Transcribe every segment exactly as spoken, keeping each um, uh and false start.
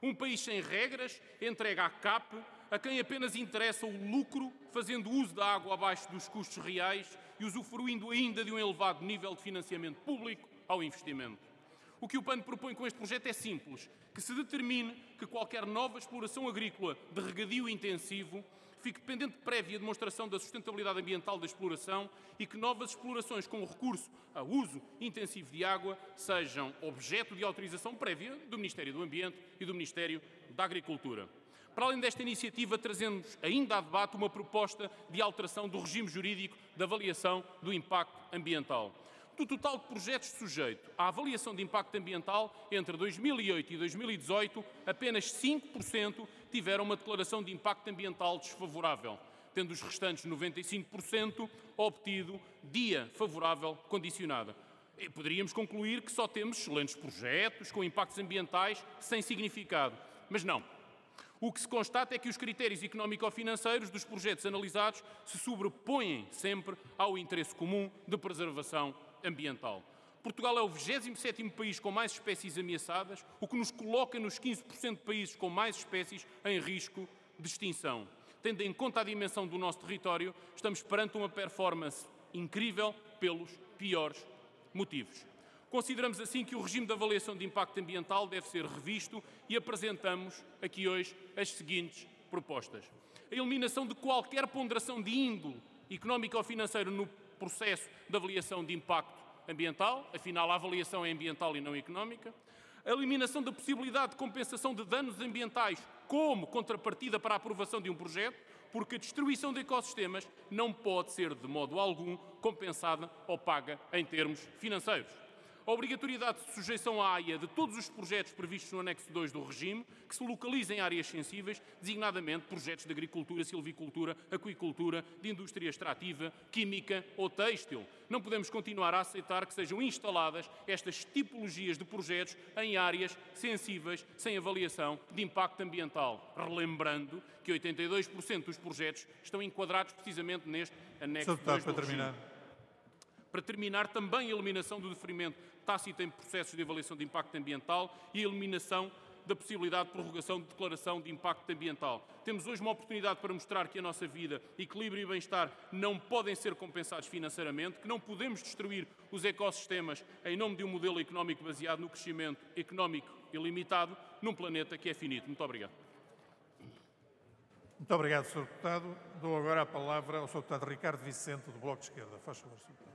Um país sem regras entrega à C A P, a quem apenas interessa o lucro, fazendo uso da água abaixo dos custos reais e usufruindo ainda de um elevado nível de financiamento público ao investimento. O que o PAN propõe com este projeto é simples, que se determine que qualquer nova exploração agrícola de regadio intensivo fique dependente de prévia demonstração da sustentabilidade ambiental da exploração e que novas explorações com recurso a uso intensivo de água sejam objeto de autorização prévia do Ministério do Ambiente e do Ministério da Agricultura. Para além desta iniciativa, trazemos ainda a debate uma proposta de alteração do regime jurídico de avaliação do impacto ambiental. Do total de projetos sujeitos à avaliação de impacto ambiental, entre dois mil e oito e dois mil e dezoito, apenas cinco por cento tiveram uma declaração de impacto ambiental desfavorável, tendo os restantes noventa e cinco por cento obtido dia favorável condicionada. E poderíamos concluir que só temos excelentes projetos com impactos ambientais sem significado, mas não. O que se constata é que os critérios económico-financeiros dos projetos analisados se sobrepõem sempre ao interesse comum de preservação ambiental. Portugal é o vigésimo sétimo país com mais espécies ameaçadas, o que nos coloca nos quinze por cento de países com mais espécies em risco de extinção. Tendo em conta a dimensão do nosso território, estamos perante uma performance incrível pelos piores motivos. Consideramos assim que o regime de avaliação de impacto ambiental deve ser revisto e apresentamos aqui hoje as seguintes propostas. A eliminação de qualquer ponderação de índole económica ou financeira no processo de avaliação de impacto ambiental, afinal a avaliação é ambiental e não económica. A eliminação da possibilidade de compensação de danos ambientais como contrapartida para a aprovação de um projeto, porque a destruição de ecossistemas não pode ser de modo algum compensada ou paga em termos financeiros. A obrigatoriedade de sujeição à A I A de todos os projetos previstos no anexo dois do regime, que se localizem em áreas sensíveis, designadamente projetos de agricultura, silvicultura, aquicultura, de indústria extrativa, química ou têxtil. Não podemos continuar a aceitar que sejam instaladas estas tipologias de projetos em áreas sensíveis, sem avaliação de impacto ambiental. Relembrando que oitenta e dois por cento dos projetos estão enquadrados precisamente neste anexo dois do regime. Para terminar, também a eliminação do deferimento tácito em processos de avaliação de impacto ambiental e a eliminação da possibilidade de prorrogação de declaração de impacto ambiental. Temos hoje uma oportunidade para mostrar que a nossa vida, equilíbrio e bem-estar não podem ser compensados financeiramente, que não podemos destruir os ecossistemas em nome de um modelo económico baseado no crescimento económico ilimitado num planeta que é finito. Muito obrigado. Muito obrigado, senhor Deputado. Dou agora a palavra ao senhor Deputado Ricardo Vicente, do Bloco de Esquerda. Faz favor, senhor Deputado.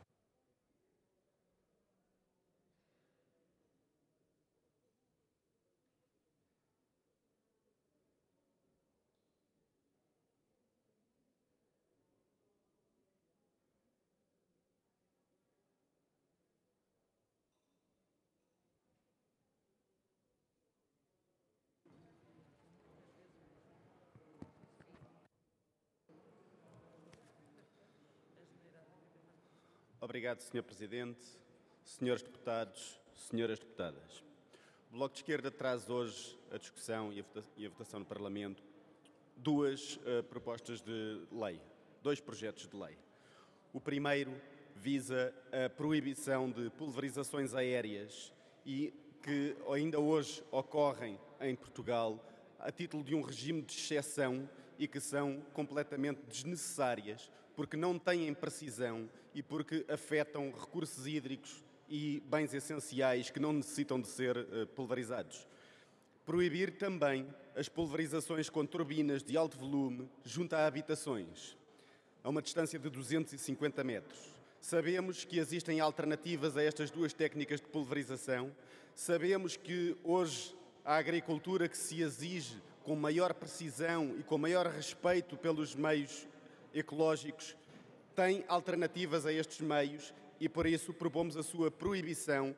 Obrigado, senhor Presidente, senhores deputados, senhoras deputadas. O Bloco de Esquerda traz hoje a discussão e a votação no Parlamento duas uh, propostas de lei, dois projetos de lei. O primeiro visa a proibição de pulverizações aéreas e que ainda hoje ocorrem em Portugal a título de um regime de exceção e que são completamente desnecessárias porque não têm precisão e porque afetam recursos hídricos e bens essenciais que não necessitam de ser uh, pulverizados. Proibir também as pulverizações com turbinas de alto volume junto a habitações, a uma distância de duzentos e cinquenta metros. Sabemos que existem alternativas a estas duas técnicas de pulverização. Sabemos que hoje a agricultura que se exige com maior precisão e com maior respeito pelos meios ecológicos tem alternativas a estes meios e, por isso, propomos a sua proibição.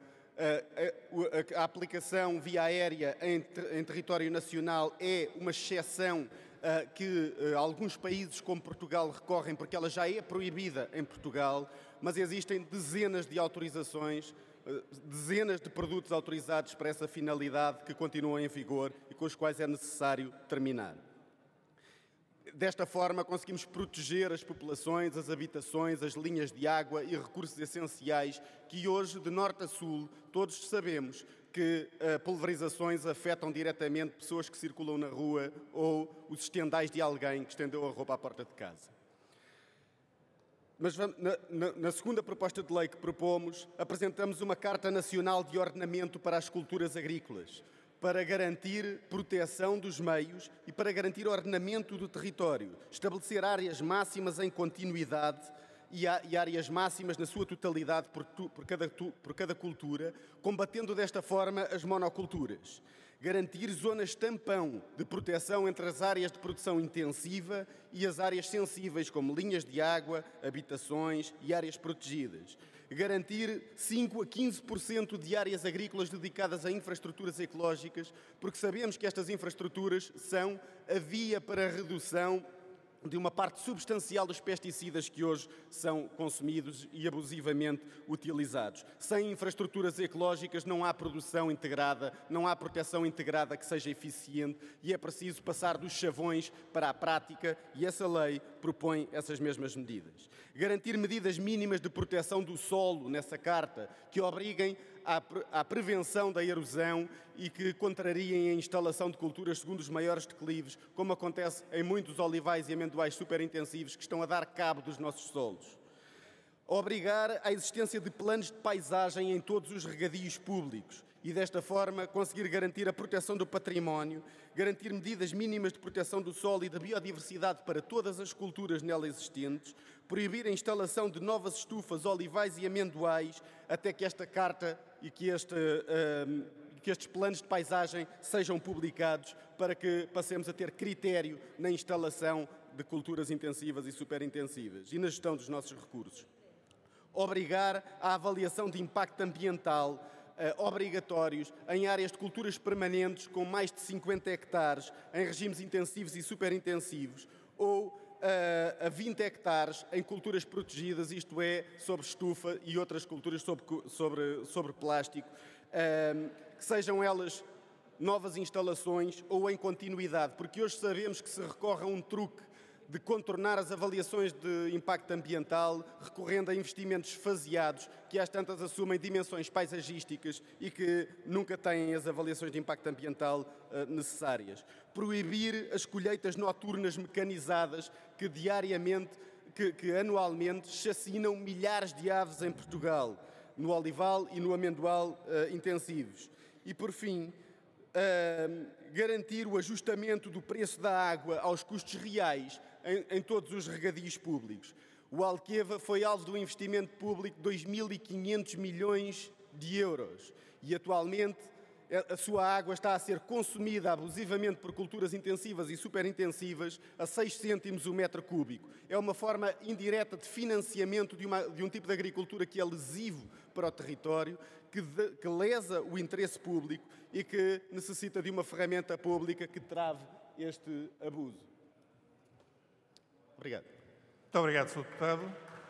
A, a, a aplicação via aérea em, em território nacional é uma exceção a, que a, alguns países como Portugal recorrem porque ela já é proibida em Portugal, mas existem dezenas de autorizações, dezenas de produtos autorizados para essa finalidade que continuam em vigor e com os quais é necessário terminar. Desta forma, conseguimos proteger as populações, as habitações, as linhas de água e recursos essenciais que hoje, de norte a sul, todos sabemos que uh, pulverizações afetam diretamente pessoas que circulam na rua ou os estendais de alguém que estendeu a roupa à porta de casa. Mas na, na, na segunda proposta de lei que propomos, apresentamos uma Carta Nacional de Ordenamento para as Culturas Agrícolas, para garantir proteção dos meios e para garantir ordenamento do território, estabelecer áreas máximas em continuidade e, a, e áreas máximas na sua totalidade por, tu, por, cada, tu, por cada cultura, combatendo desta forma as monoculturas. Garantir zonas tampão de proteção entre as áreas de produção intensiva e as áreas sensíveis, como linhas de água, habitações e áreas protegidas. Garantir cinco a quinze por cento de áreas agrícolas dedicadas a infraestruturas ecológicas, porque sabemos que estas infraestruturas são a via para a redução de uma parte substancial dos pesticidas que hoje são consumidos e abusivamente utilizados. Sem infraestruturas ecológicas não há produção integrada, não há proteção integrada que seja eficiente e é preciso passar dos chavões para a prática e essa lei propõe essas mesmas medidas. Garantir medidas mínimas de proteção do solo nessa carta que obriguem à, à prevenção da erosão e que contrariem a instalação de culturas segundo os maiores declives, como acontece em muitos olivais e amendoais superintensivos que estão a dar cabo dos nossos solos. Obrigar à existência de planos de paisagem em todos os regadios públicos e, desta forma, conseguir garantir a proteção do património, garantir medidas mínimas de proteção do solo e da biodiversidade para todas as culturas nela existentes, proibir a instalação de novas estufas, olivais e amendoais até que esta carta e que, este, uh, que estes planos de paisagem sejam publicados para que passemos a ter critério na instalação de culturas intensivas e superintensivas e na gestão dos nossos recursos. Obrigar a avaliação de impacto ambiental uh, obrigatórios em áreas de culturas permanentes com mais de cinquenta hectares, em regimes intensivos e superintensivos, ou uh, a vinte hectares em culturas protegidas, isto é, sobre estufa e outras culturas sobre, sobre, sobre plástico, uh, que sejam elas novas instalações ou em continuidade, porque hoje sabemos que se recorre a um truque de contornar as avaliações de impacto ambiental, recorrendo a investimentos faseados que às tantas assumem dimensões paisagísticas e que nunca têm as avaliações de impacto ambiental uh, necessárias. Proibir as colheitas noturnas mecanizadas que diariamente, que, que anualmente chacinam milhares de aves em Portugal, no olival e no amendoal uh, intensivos. E, por fim, uh, garantir o ajustamento do preço da água aos custos reais Em, em todos os regadios públicos. O Alqueva foi alvo do investimento público de dois mil e quinhentos milhões de euros e atualmente a sua água está a ser consumida abusivamente por culturas intensivas e superintensivas a seis cêntimos o metro cúbico. É uma forma indireta de financiamento de, uma, de um tipo de agricultura que é lesivo para o território, que, de, que lesa o interesse público e que necessita de uma ferramenta pública que trave este abuso. Obrigado. Muito obrigado, senhor Deputado.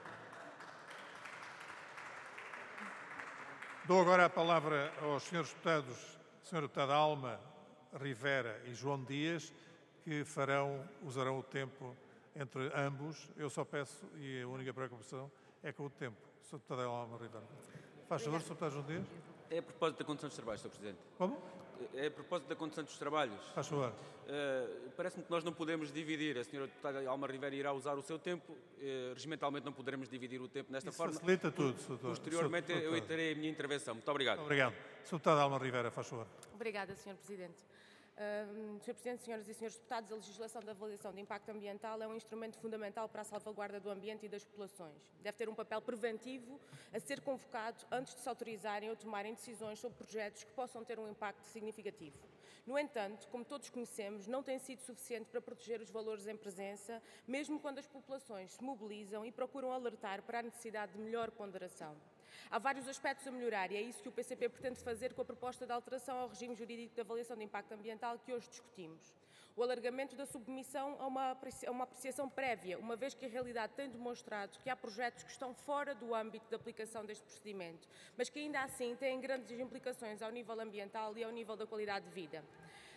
Dou agora a palavra aos senhores Deputados, senhora Deputada Alma Rivera e João Dias, que farão, usarão o tempo entre ambos. Eu só peço, e a única preocupação, é com o tempo. senhora Deputada Alma Rivera. Faz favor, senhor Deputado João Dias. É a propósito da condição dos trabalhos, senhor Presidente. Como? É a propósito da condição dos trabalhos. Faz favor. Uh, Parece-me que nós não podemos dividir. A senhora Deputada Alma Rivera irá usar o seu tempo. Uh, regimentalmente não poderemos dividir o tempo desta Isso forma. facilita tudo, senhor Posteriormente senhor eu terei a minha intervenção. Muito obrigado. Obrigado. senhor Deputado Alma Rivera, faz favor. Obrigada, senhor Presidente. Uh, senhor Presidente, senhoras e senhores deputados, a legislação da avaliação de impacto ambiental é um instrumento fundamental para a salvaguarda do ambiente e das populações. Deve ter um papel preventivo a ser convocado antes de se autorizarem ou tomarem decisões sobre projetos que possam ter um impacto significativo. No entanto, como todos conhecemos, não tem sido suficiente para proteger os valores em presença, mesmo quando as populações se mobilizam e procuram alertar para a necessidade de melhor ponderação. Há vários aspectos a melhorar e é isso que o P C P pretende fazer com a proposta de alteração ao regime jurídico de avaliação de impacto ambiental que hoje discutimos. O alargamento da submissão a uma, a uma apreciação prévia, uma vez que a realidade tem demonstrado que há projetos que estão fora do âmbito de aplicação deste procedimento, mas que ainda assim têm grandes implicações ao nível ambiental e ao nível da qualidade de vida.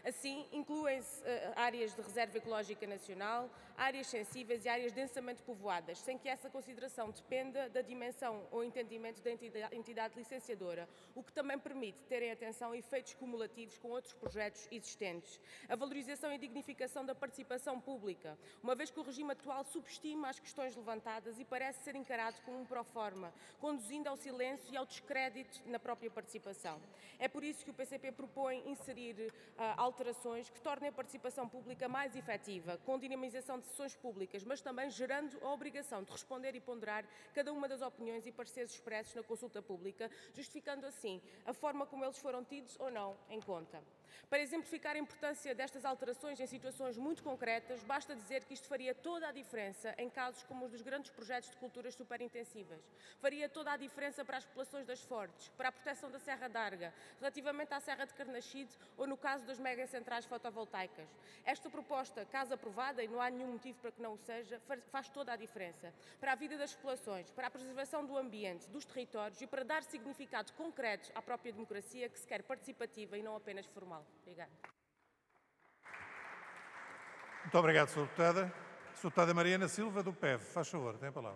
Assim, incluem-se uh, áreas de reserva ecológica nacional, áreas sensíveis e áreas densamente povoadas, sem que essa consideração dependa da dimensão ou entendimento da entidade, entidade licenciadora, o que também permite ter em atenção efeitos cumulativos com outros projetos existentes. A valorização e dignificação da participação pública, uma vez que o regime atual subestima as questões levantadas e parece ser encarado como um pró-forma, conduzindo ao silêncio e ao descrédito na própria participação. É por isso que o P C P propõe inserir uh, alterações que tornem a participação pública mais efetiva, com dinamização de sessões públicas, mas também gerando a obrigação de responder e ponderar cada uma das opiniões e pareceres expressos na consulta pública, justificando assim a forma como eles foram tidos ou não em conta. Para exemplificar a importância destas alterações em situações muito concretas, basta dizer que isto faria toda a diferença em casos como os dos grandes projetos de culturas superintensivas. Faria toda a diferença para as populações das Fortes, para a proteção da Serra d'Arga, relativamente à Serra de Carnaxide ou no caso das megacentrais fotovoltaicas. Esta proposta, caso aprovada, e não há nenhum motivo para que não o seja, faz toda a diferença para a vida das populações, para a preservação do ambiente, dos territórios e para dar significado concreto à própria democracia que se quer participativa e não apenas formal. Obrigada. Muito obrigado, senhora Deputada. senhora Deputada Mariana Silva, do P E V. Faz favor, tem a palavra.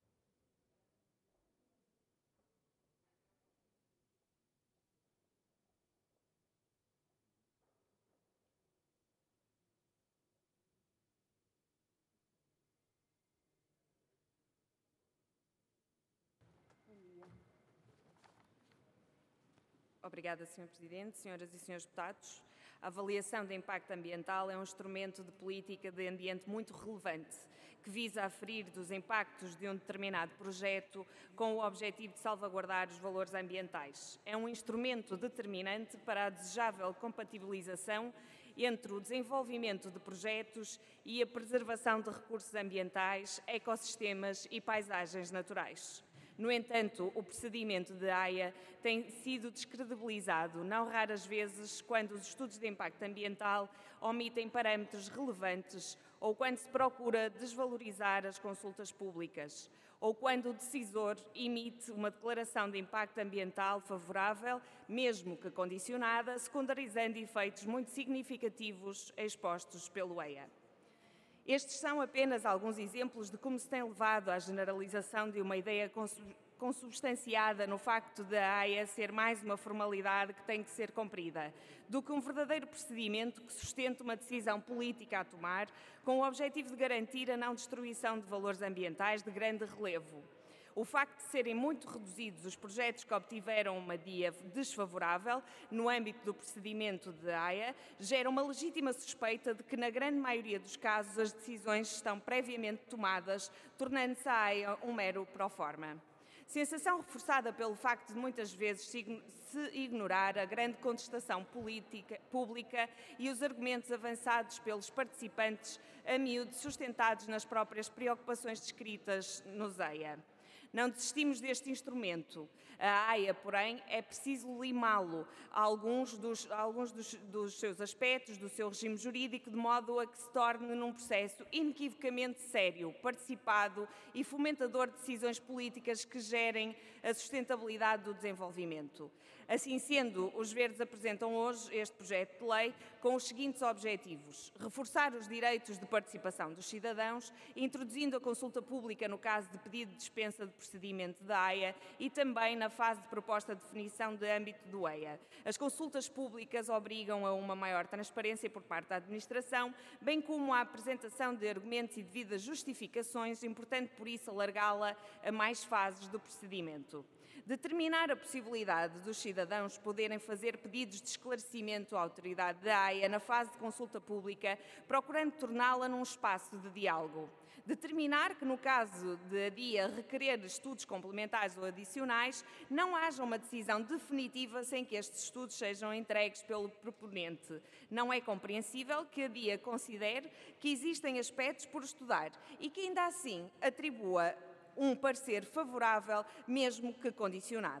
Obrigada, senhor Presidente. Senhoras e senhores deputados, a avaliação de impacto ambiental é um instrumento de política de ambiente muito relevante, que visa aferir dos impactos de um determinado projeto com o objetivo de salvaguardar os valores ambientais. É um instrumento determinante para a desejável compatibilização entre o desenvolvimento de projetos e a preservação de recursos ambientais, ecossistemas e paisagens naturais. No entanto, o procedimento de A I A tem sido descredibilizado, não raras vezes, quando os estudos de impacto ambiental omitem parâmetros relevantes ou quando se procura desvalorizar as consultas públicas, ou quando o decisor emite uma declaração de impacto ambiental favorável, mesmo que condicionada, secundarizando efeitos muito significativos expostos pelo E I A. Estes são apenas alguns exemplos de como se tem levado à generalização de uma ideia consubstanciada no facto de a A I A ser mais uma formalidade que tem que ser cumprida, do que um verdadeiro procedimento que sustenta uma decisão política a tomar com o objetivo de garantir a não destruição de valores ambientais de grande relevo. O facto de serem muito reduzidos os projetos que obtiveram uma D I A desfavorável no âmbito do procedimento de A I A gera uma legítima suspeita de que, na grande maioria dos casos, as decisões estão previamente tomadas, tornando-se a A I A um mero pró-forma. Sensação reforçada pelo facto de muitas vezes se ignorar a grande contestação política, pública e os argumentos avançados pelos participantes a miúdo sustentados nas próprias preocupações descritas no Z E I A. Não desistimos deste instrumento. A A I A, porém, é preciso limá-lo a alguns, dos, a alguns dos, dos seus aspectos, do seu regime jurídico, de modo a que se torne num processo inequivocamente sério, participado e fomentador de decisões políticas que gerem a sustentabilidade do desenvolvimento. Assim sendo, os Verdes apresentam hoje este projeto de lei com os seguintes objetivos: reforçar os direitos de participação dos cidadãos, introduzindo a consulta pública no caso de pedido de dispensa de procedimento da A I A e também na fase de proposta de definição de âmbito do E I A. As consultas públicas obrigam a uma maior transparência por parte da administração, bem como a apresentação de argumentos e devidas justificações, importante por isso alargá-la a mais fases do procedimento. Determinar a possibilidade dos cidadãos poderem fazer pedidos de esclarecimento à autoridade da A I A na fase de consulta pública, procurando torná-la num espaço de diálogo. Determinar que, no caso de a D I A requerer estudos complementares ou adicionais, não haja uma decisão definitiva sem que estes estudos sejam entregues pelo proponente. Não é compreensível que a D I A considere que existem aspectos por estudar e que, ainda assim, atribua um parecer favorável, mesmo que condicionado.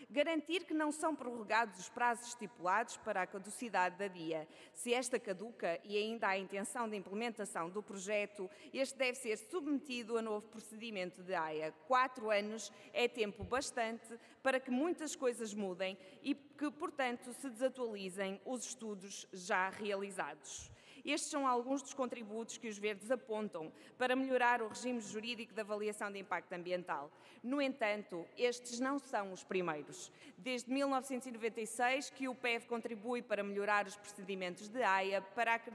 Garantir que não são prorrogados os prazos estipulados para a caducidade da D I A. Se esta caduca e ainda há a intenção de implementação do projeto, este deve ser submetido a novo procedimento de A I A. Quatro anos é tempo bastante para que muitas coisas mudem e que, portanto, se desatualizem os estudos já realizados. Estes são alguns dos contributos que os Verdes apontam para melhorar o regime jurídico de avaliação de impacto ambiental. No entanto, estes não são os primeiros. Desde mil novecentos e noventa e seis que o P E V contribui para melhorar os procedimentos de A I A para